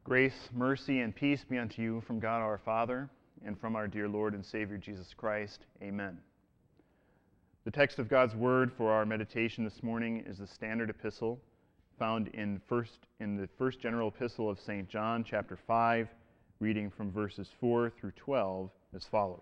Grace, mercy, and peace be unto you from God our Father and from our dear Lord and Savior Jesus Christ. Amen. The text of God's Word for our meditation this morning is the standard epistle found in the first general epistle of St. John, chapter 5, reading from verses 4 through 12 as follows.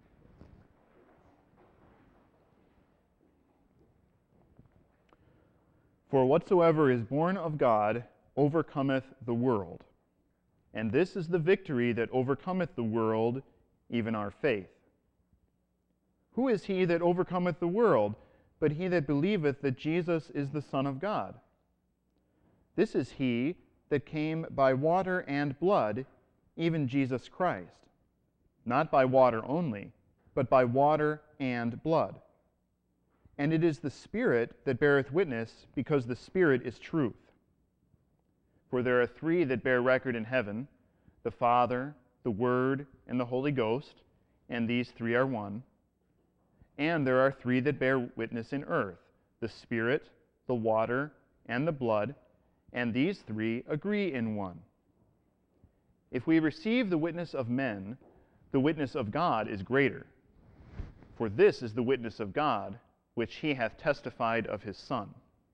For whatsoever is born of God overcometh the world. And this is the victory that overcometh the world, even our faith. Who is he that overcometh the world, but he that believeth that Jesus is the Son of God? This is he that came by water and blood, even Jesus Christ. Not by water only, but by water and blood. And it is the Spirit that beareth witness, because the Spirit is truth. For there are three that bear record in heaven, the Father, the Word, and the Holy Ghost, and these three are one. And there are three that bear witness in earth, the Spirit, the water, and the blood, and these three agree in one. If we receive the witness of men, the witness of God is greater. For this is the witness of God, which he hath testified of his Son.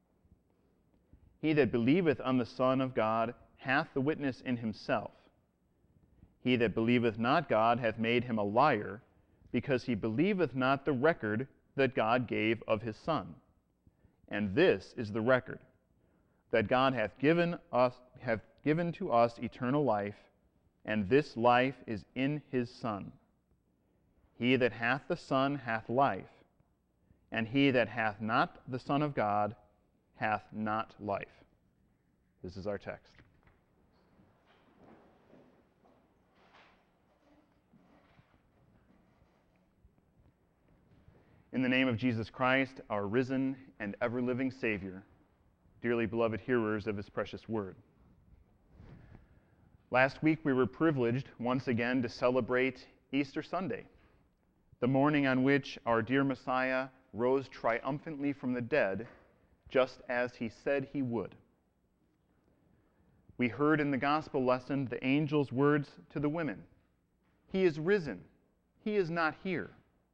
He that believeth on the Son of God hath the witness in himself. He that believeth not God hath made him a liar, because he believeth not the record that God gave of his Son. And this is the record, that God hath given to us eternal life, and this life is in his Son. He that hath the Son hath life, and he that hath not the Son of God hath not life. This is our text. In the name of Jesus Christ, our risen and ever-living Savior, dearly beloved hearers of his precious word. Last week we were privileged once again to celebrate Easter Sunday, the morning on which our dear Messiah rose triumphantly from the dead, just as he said he would. We heard in the gospel lesson the angel's words to the women, "He is risen, he is not here."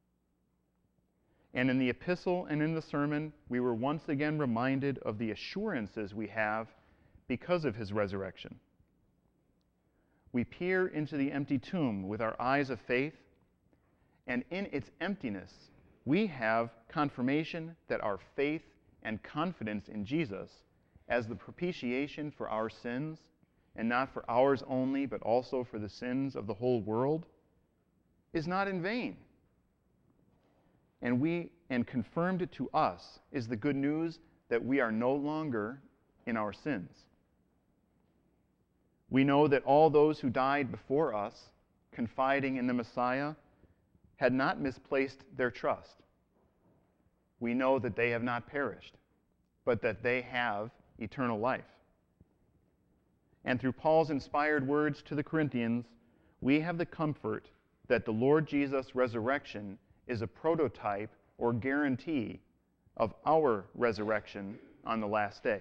And in the epistle and in the sermon, we were once again reminded of the assurances we have because of his resurrection. We peer into the empty tomb with our eyes of faith, and in its emptiness, we have confirmation that our faith and confidence in Jesus as the propitiation for our sins, and not for ours only, but also for the sins of the whole world, is not in vain. And confirmed to us is the good news that we are no longer in our sins. We know that all those who died before us, confiding in the Messiah, had not misplaced their trust. We know that they have not perished, but that they have eternal life. And through Paul's inspired words to the Corinthians, we have the comfort that the Lord Jesus' resurrection is a prototype or guarantee of our resurrection on the last day.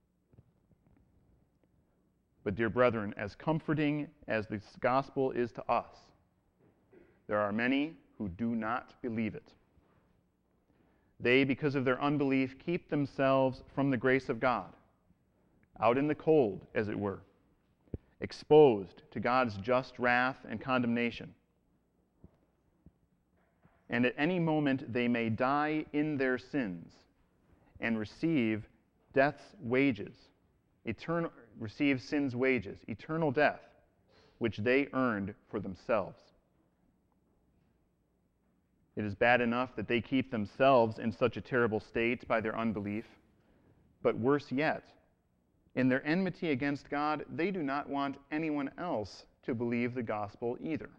But dear brethren, as comforting as this gospel is to us, there are many who do not believe it. They, because of their unbelief, keep themselves from the grace of God, out in the cold, as it were, exposed to God's just wrath and condemnation. And at any moment they may die in their sins and receive death's wages, receive sin's wages, eternal death, which they earned for themselves. It is bad enough that they keep themselves in such a terrible state by their unbelief, but worse yet, in their enmity against God, they do not want anyone else to believe the gospel either.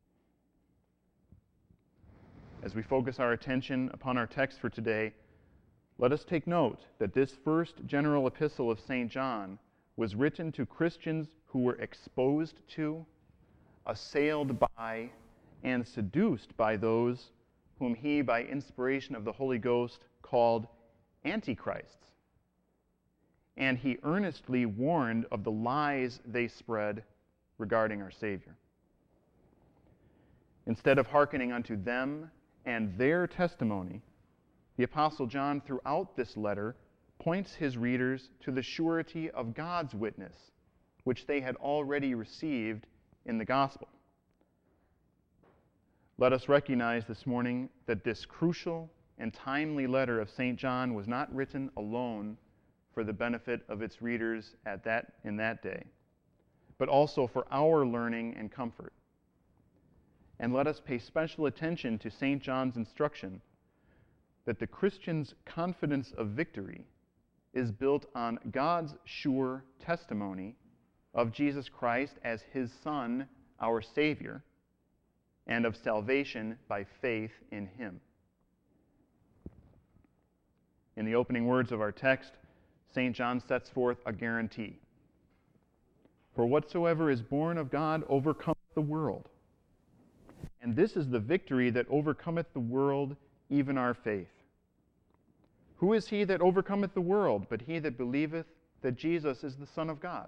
As we focus our attention upon our text for today, let us take note that this first general epistle of St. John was written to Christians who were exposed to, assailed by, and seduced by those whom he, by inspiration of the Holy Ghost, called antichrists. and he earnestly warned of the lies they spread regarding our Savior. Instead of hearkening unto them and their testimony, the Apostle John, throughout this letter, points his readers to the surety of God's witness, which they had already received in the gospel. Let us recognize this morning that this crucial and timely letter of St. John was not written alone for the benefit of its readers in that day, but also for our learning and comfort. And let us pay special attention to St. John's instruction that the Christian's confidence of victory is built on God's sure testimony of Jesus Christ as his Son, our Savior, and of salvation by faith in him. In the opening words of our text, St. John sets forth a guarantee. For whatsoever is born of God overcometh the world. And this is the victory that overcometh the world, even our faith. Who is he that overcometh the world, but he that believeth that Jesus is the Son of God?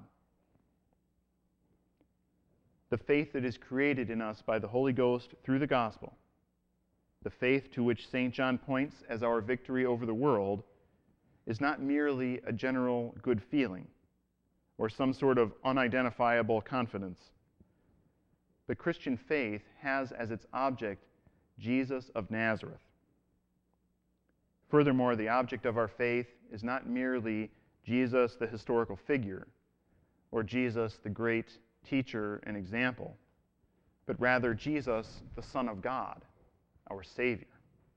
The faith that is created in us by the Holy Ghost through the gospel, the faith to which St. John points as our victory over the world, is not merely a general good feeling or some sort of unidentifiable confidence. The Christian faith has as its object Jesus of Nazareth. Furthermore, the object of our faith is not merely Jesus, the historical figure, or Jesus, the great teacher and example, but rather Jesus, the Son of God, our Savior.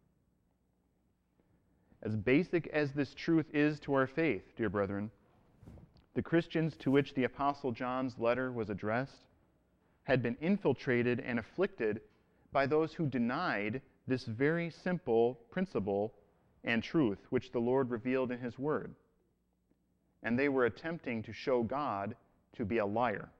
As basic as this truth is to our faith, dear brethren, the Christians to which the Apostle John's letter was addressed had been infiltrated and afflicted by those who denied this very simple principle and truth which the Lord revealed in his word. And they were attempting to show God to be a liar.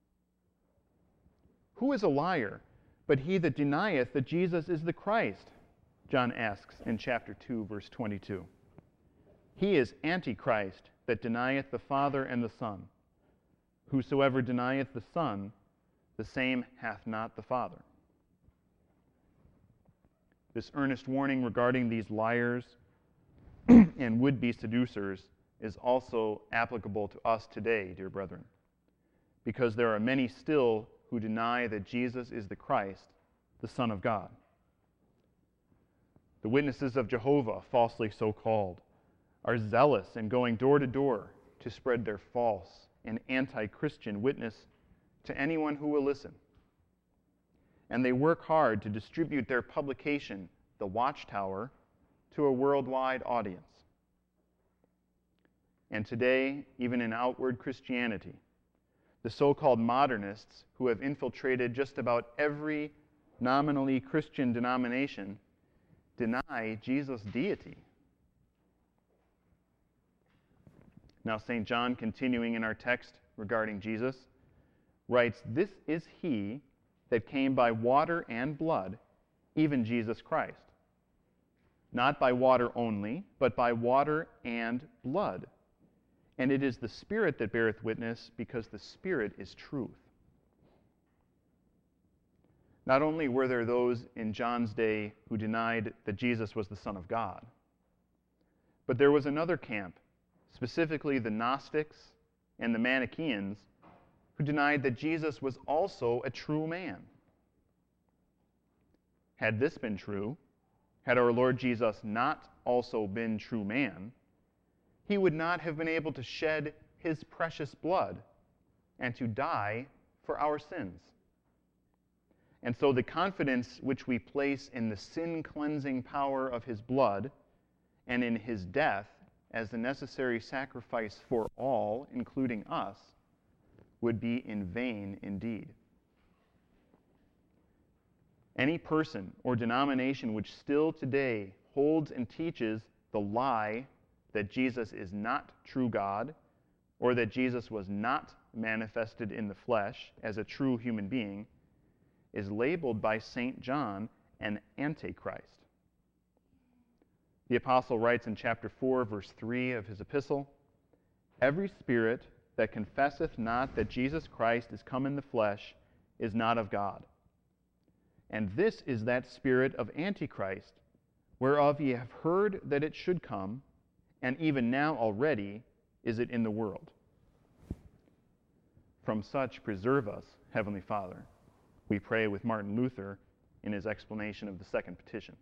Who is a liar but he that denieth that Jesus is the Christ? John asks in chapter 2, verse 22. He is Antichrist that denieth the Father and the Son. Whosoever denieth the Son, the same hath not the Father. This earnest warning regarding these liars and would-be seducers is also applicable to us today, dear brethren, because there are many still who deny that Jesus is the Christ, the Son of God. The witnesses of Jehovah, falsely so called, are zealous in going door to door to spread their false and anti-Christian witness to anyone who will listen. And they work hard to distribute their publication, The Watchtower, to a worldwide audience. And today, even in outward Christianity, the so-called modernists who have infiltrated just about every nominally Christian denomination deny Jesus' deity. Now, St. John, continuing in our text regarding Jesus, writes, "This is he that came by water and blood, even Jesus Christ. Not by water only, but by water and blood. And it is the Spirit that beareth witness, because the Spirit is truth." Not only were there those in John's day who denied that Jesus was the Son of God, but there was another camp, specifically the Gnostics and the Manichaeans, who denied that Jesus was also a true man. Had this been true, had our Lord Jesus not also been true man, he would not have been able to shed his precious blood and to die for our sins. And so the confidence which we place in the sin-cleansing power of his blood and in his death as the necessary sacrifice for all, including us, would be in vain indeed. Any person or denomination which still today holds and teaches the lie that Jesus is not true God, or that Jesus was not manifested in the flesh as a true human being, is labeled by St. John an Antichrist. The apostle writes in chapter 4, verse 3 of his epistle, Every spirit that confesseth not that Jesus Christ is come in the flesh is not of God. And this is that spirit of Antichrist, whereof ye have heard that it should come, and even now already is it in the world. From such preserve us, Heavenly Father, we pray with Martin Luther in his explanation of the second petition.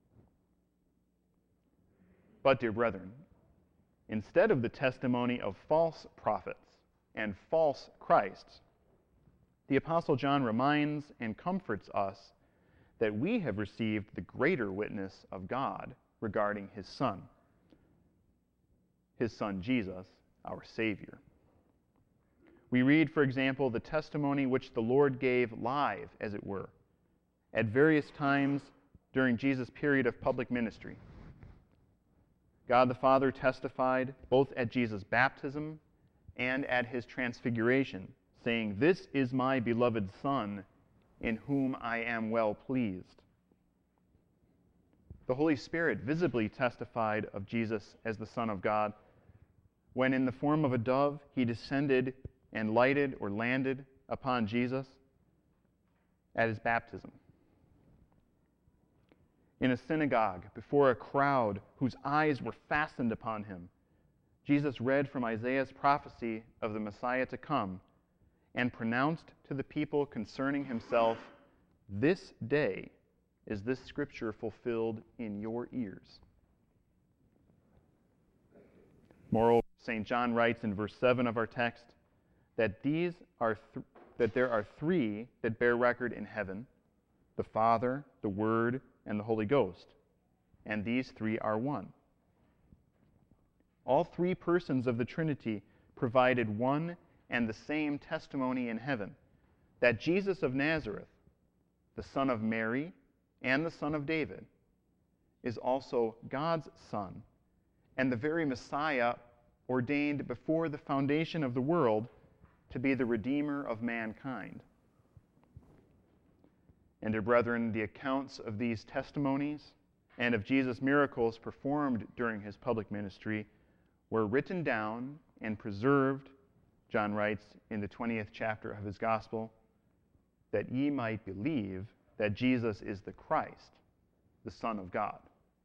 But, dear brethren, instead of the testimony of false prophets and false Christs, the Apostle John reminds and comforts us that we have received the greater witness of God regarding his Son Jesus, our Savior. We read, for example, the testimony which the Lord gave live, as it were, at various times during Jesus' period of public ministry. God the Father testified both at Jesus' baptism and at his transfiguration, saying, "This is my beloved Son, in whom I am well pleased." The Holy Spirit visibly testified of Jesus as the Son of God when in the form of a dove he descended and lighted or landed upon Jesus at his baptism. In a synagogue, before a crowd whose eyes were fastened upon him, Jesus read from Isaiah's prophecy of the Messiah to come and pronounced to the people concerning himself, "This day is this scripture fulfilled in your ears." Moreover, St. John writes in verse 7 of our text that that there are three that bear record in heaven: the Father, the Word, and the Holy Ghost. And these three are one. All three persons of the Trinity provided one and the same testimony in heaven, that Jesus of Nazareth, the son of Mary and the son of David, is also God's Son, and the very Messiah ordained before the foundation of the world to be the Redeemer of mankind. And, dear brethren, the accounts of these testimonies and of Jesus' miracles performed during his public ministry were written down and preserved, John writes in the 20th chapter of his Gospel, that ye might believe that Jesus is the Christ, the Son of God.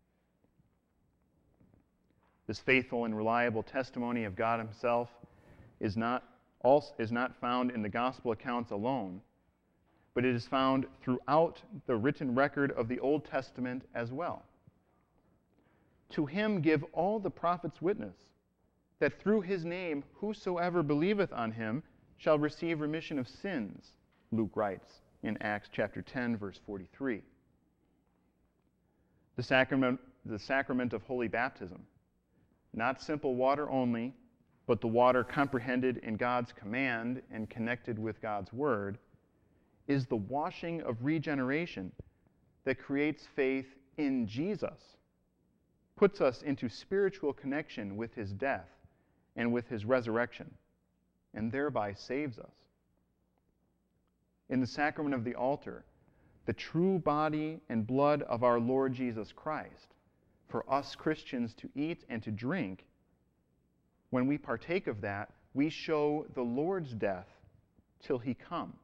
This faithful and reliable testimony of God himself is not found in the Gospel accounts alone, but it is found throughout the written record of the Old Testament as well. To him give all the prophets witness, that through his name whosoever believeth on him shall receive remission of sins, Luke writes in Acts chapter 10, verse 43. The sacrament of holy baptism, not simple water only, but the water comprehended in God's command and connected with God's word, is the washing of regeneration that creates faith in Jesus, puts us into spiritual connection with his death and with his resurrection, and thereby saves us. In the sacrament of the altar, the true body and blood of our Lord Jesus Christ, for us Christians to eat and to drink, when we partake of that, we show the Lord's death till he come.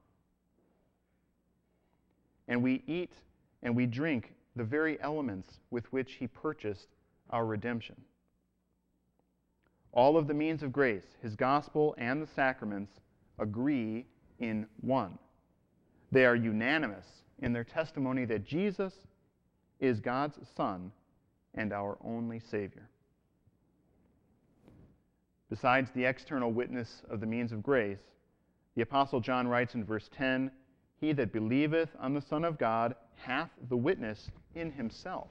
And we eat and we drink the very elements with which he purchased our redemption. All of the means of grace, his gospel and the sacraments, agree in one. They are unanimous in their testimony that Jesus is God's Son and our only Savior. Besides the external witness of the means of grace, the Apostle John writes in verse 10, "He that believeth on the Son of God hath the witness in himself."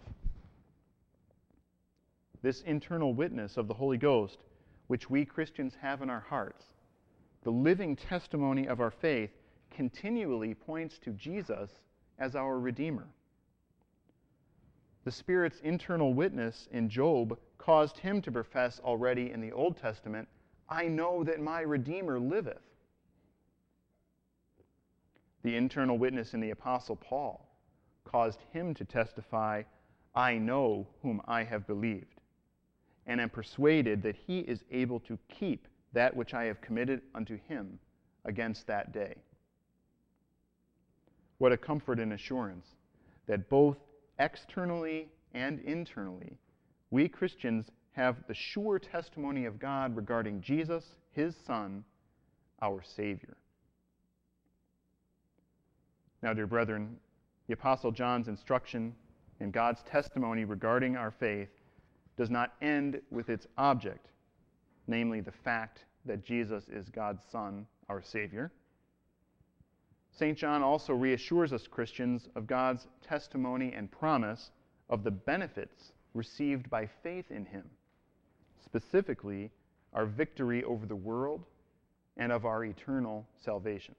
This internal witness of the Holy Ghost, which we Christians have in our hearts, the living testimony of our faith, continually points to Jesus as our Redeemer. The Spirit's internal witness in Job caused him to profess already in the Old Testament, "I know that my Redeemer liveth." The internal witness in the Apostle Paul caused him to testify, "I know whom I have believed." and am persuaded that he is able to keep that which I have committed unto him against that day. What a comfort and assurance that both externally and internally, we Christians have the sure testimony of God regarding Jesus, his Son, our Savior. Now, dear brethren, the Apostle John's instruction and God's testimony regarding our faith does not end with its object, namely the fact that Jesus is God's Son, our Savior. St. John also reassures us Christians of God's testimony and promise of the benefits received by faith in him, specifically our victory over the world and of our eternal salvation.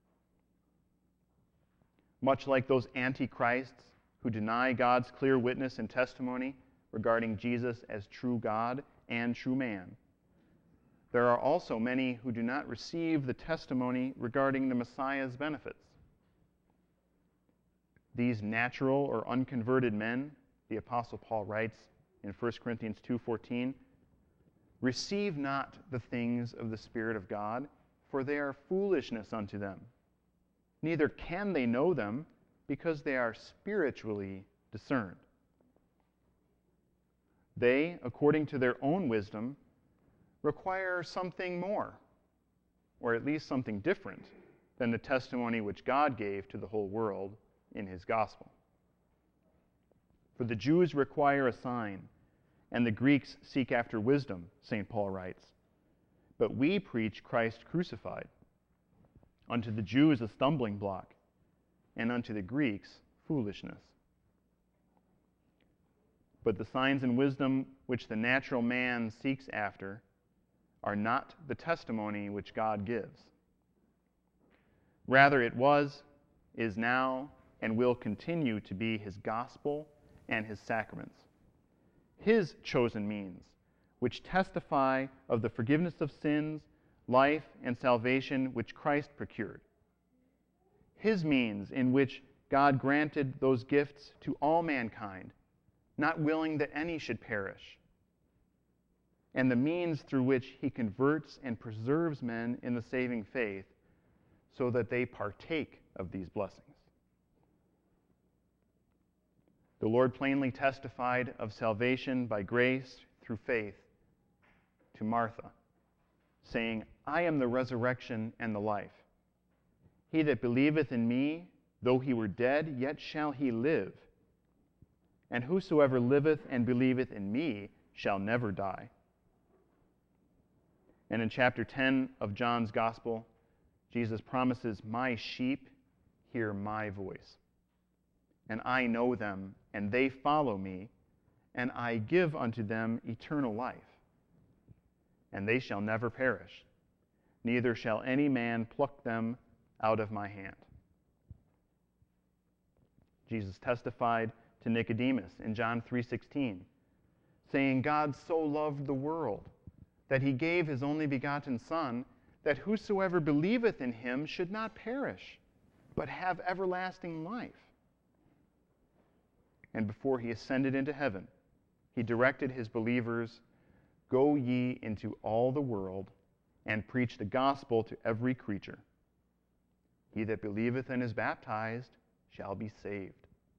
Much like those antichrists who deny God's clear witness and testimony regarding Jesus as true God and true man, there are also many who do not receive the testimony regarding the Messiah's benefits. These natural or unconverted men, the Apostle Paul writes in 1 Corinthians 2:14, receive not the things of the Spirit of God, for they are foolishness unto them. Neither can they know them, because they are spiritually discerned. They, according to their own wisdom, require something more, or at least something different, than the testimony which God gave to the whole world in his gospel. For the Jews require a sign, and the Greeks seek after wisdom, St. Paul writes. But we preach Christ crucified, unto the Jews a stumbling block, and unto the Greeks foolishness. But the signs and wisdom which the natural man seeks after are not the testimony which God gives. Rather, it was, is now, and will continue to be his gospel and his sacraments, his chosen means, which testify of the forgiveness of sins, life, and salvation which Christ procured, his means in which God granted those gifts to all mankind, not willing that any should perish, and the means through which he converts and preserves men in the saving faith so that they partake of these blessings. The Lord plainly testified of salvation by grace through faith to Martha, saying, I am the resurrection and the life. He that believeth in me, though he were dead, yet shall he live. And whosoever liveth and believeth in me shall never die. And in chapter 10 of John's Gospel, Jesus promises, my sheep hear my voice, and I know them, and they follow me, and I give unto them eternal life, and they shall never perish, neither shall any man pluck them out of my hand. Jesus testified to Nicodemus in John 3:16, saying, God so loved the world that he gave his only begotten Son, that whosoever believeth in him should not perish, but have everlasting life. And before he ascended into heaven, he directed his believers, go ye into all the world, and preach the gospel to every creature. He that believeth and is baptized shall be saved.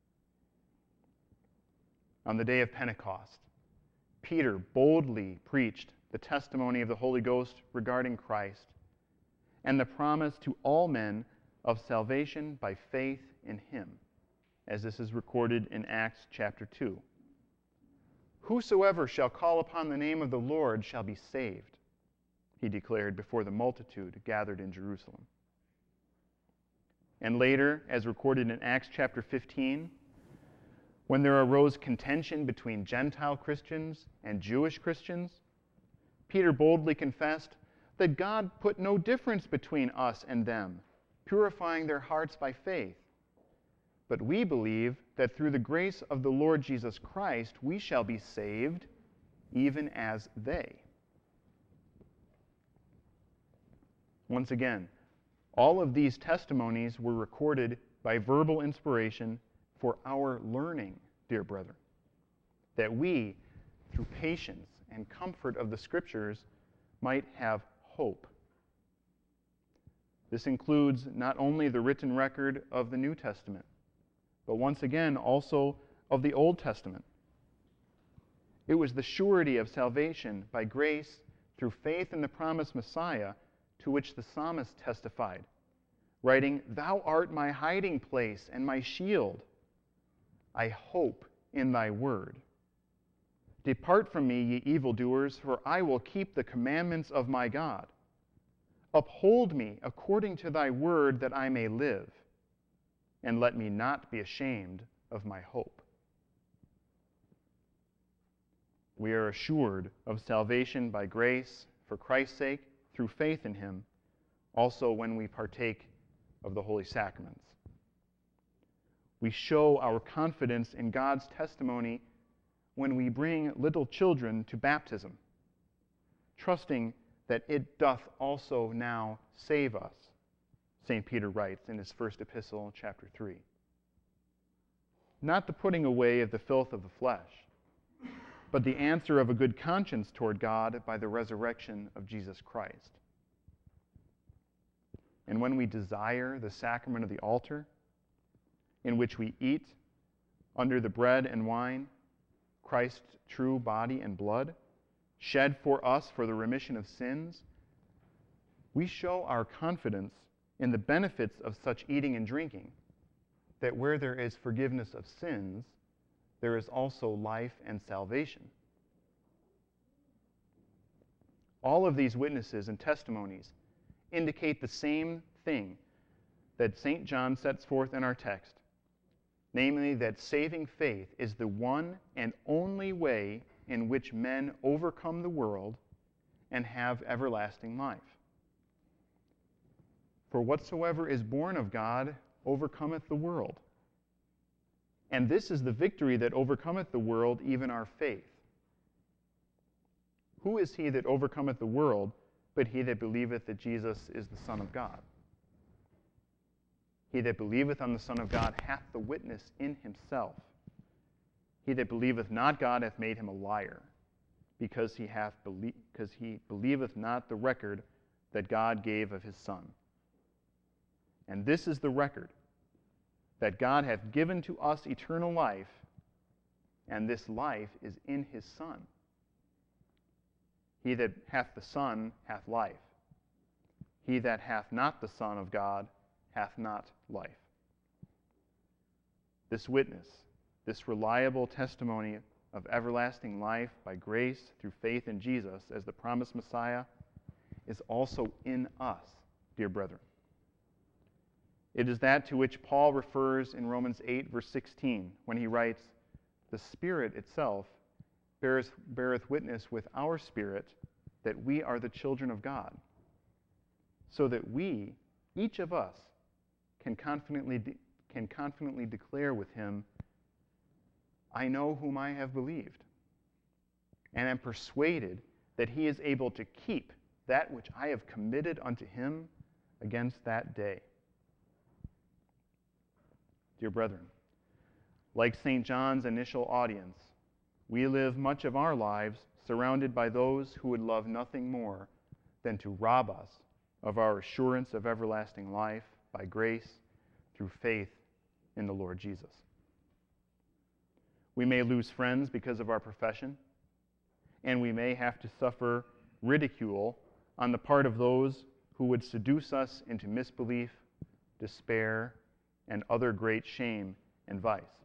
On the day of Pentecost, Peter boldly preached the testimony of the Holy Ghost regarding Christ and the promise to all men of salvation by faith in him, as this is recorded in Acts chapter 2. Whosoever shall call upon the name of the Lord shall be saved, he declared before the multitude gathered in Jerusalem. And later, as recorded in Acts chapter 15, when there arose contention between Gentile Christians and Jewish Christians, Peter boldly confessed that God put no difference between us and them, purifying their hearts by faith. But we believe that through the grace of the Lord Jesus Christ, we shall be saved, even as they. Once again, all of these testimonies were recorded by verbal inspiration for our learning, dear brethren, that we, through patience and comfort of the Scriptures might have hope. This includes not only the written record of the New Testament, but once again also of the Old Testament. It was the surety of salvation by grace through faith in the promised Messiah to which the psalmist testified, writing, "Thou art my hiding place and my shield. I hope in thy word. Depart from me, ye evildoers, for I will keep the commandments of my God. Uphold me according to thy word, that I may live, and let me not be ashamed of my hope." We are assured of salvation by grace for Christ's sake through faith in him, also when we partake of the holy sacraments. We show our confidence in God's testimony when we bring little children to baptism, trusting that it doth also now save us, St. Peter writes in his first epistle, chapter 3. Not the putting away of the filth of the flesh, but the answer of a good conscience toward God by the resurrection of Jesus Christ. And when we desire the sacrament of the altar, in which we eat under the bread and wine Christ's true body and blood, shed for us for the remission of sins, we show our confidence in the benefits of such eating and drinking, that where there is forgiveness of sins, there is also life and salvation. All of these witnesses and testimonies indicate the same thing that St. John sets forth in our text, namely that saving faith is the one and only way in which men overcome the world and have everlasting life. For whatsoever is born of God overcometh the world. And this is the victory that overcometh the world, even our faith. Who is he that overcometh the world, but he that believeth that Jesus is the Son of God? He that believeth on the Son of God hath the witness in himself. He that believeth not God hath made him a liar, because he believeth not the record that God gave of his Son. And this is the record, that God hath given to us eternal life, and this life is in his Son. He that hath the Son hath life. He that hath not the Son of God hath not life. This witness, this reliable testimony of everlasting life by grace through faith in Jesus as the promised Messiah, is also in us, dear brethren. It is that to which Paul refers in Romans 8, verse 16, when he writes, "The Spirit itself beareth witness with our spirit that we are the children of God," so that we, each of us, can confidently declare with him, "I know whom I have believed, and am persuaded that he is able to keep that which I have committed unto him against that day." Dear brethren, like St. John's initial audience, we live much of our lives surrounded by those who would love nothing more than to rob us of our assurance of everlasting life by grace through faith in the Lord Jesus. We may lose friends because of our profession, and we may have to suffer ridicule on the part of those who would seduce us into misbelief, despair, and other great shame and vice.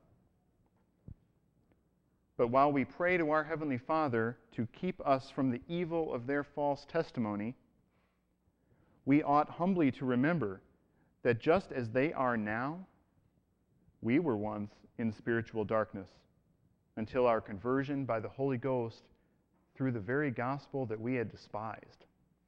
But while we pray to our Heavenly Father to keep us from the evil of their false testimony, we ought humbly to remember that just as they are now, we were once in spiritual darkness until our conversion by the Holy Ghost through the very gospel that we had despised.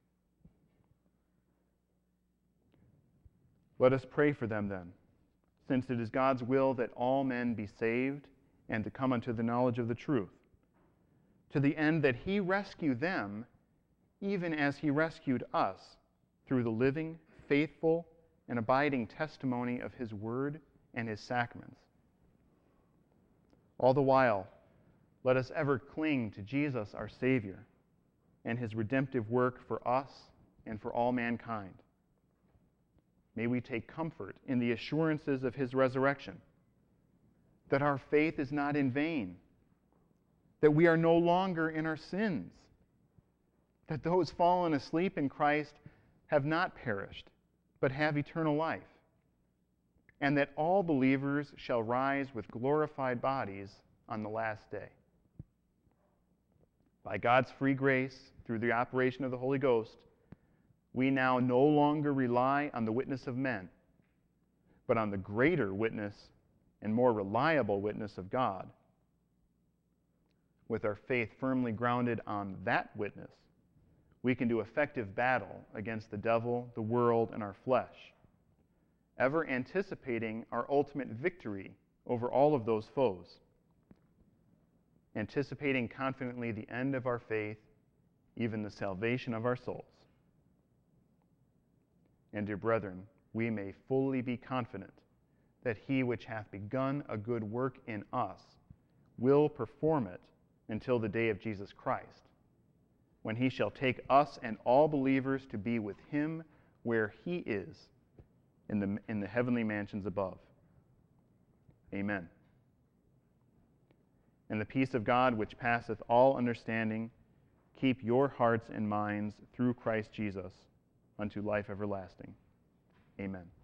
Let us pray for them then, since it is God's will that all men be saved and to come unto the knowledge of the truth, to the end that he rescue them even as he rescued us through the living, faithful, and abiding testimony of his word and his sacraments. All the while, let us ever cling to Jesus, our Savior, and his redemptive work for us and for all mankind. May we take comfort in the assurances of his resurrection, that our faith is not in vain, that we are no longer in our sins, that those fallen asleep in Christ have not perished, but have eternal life, and that all believers shall rise with glorified bodies on the last day. By God's free grace, through the operation of the Holy Ghost, we now no longer rely on the witness of men, but on the greater witness and more reliable witness of God. With our faith firmly grounded on that witness, we can do effective battle against the devil, the world, and our flesh, ever anticipating our ultimate victory over all of those foes, anticipating confidently the end of our faith, even the salvation of our souls. And dear brethren, we may fully be confident that he which hath begun a good work in us will perform it until the day of Jesus Christ, when he shall take us and all believers to be with him where he is, in the heavenly mansions above. Amen. And the peace of God, which passeth all understanding, keep your hearts and minds through Christ Jesus unto life everlasting. Amen.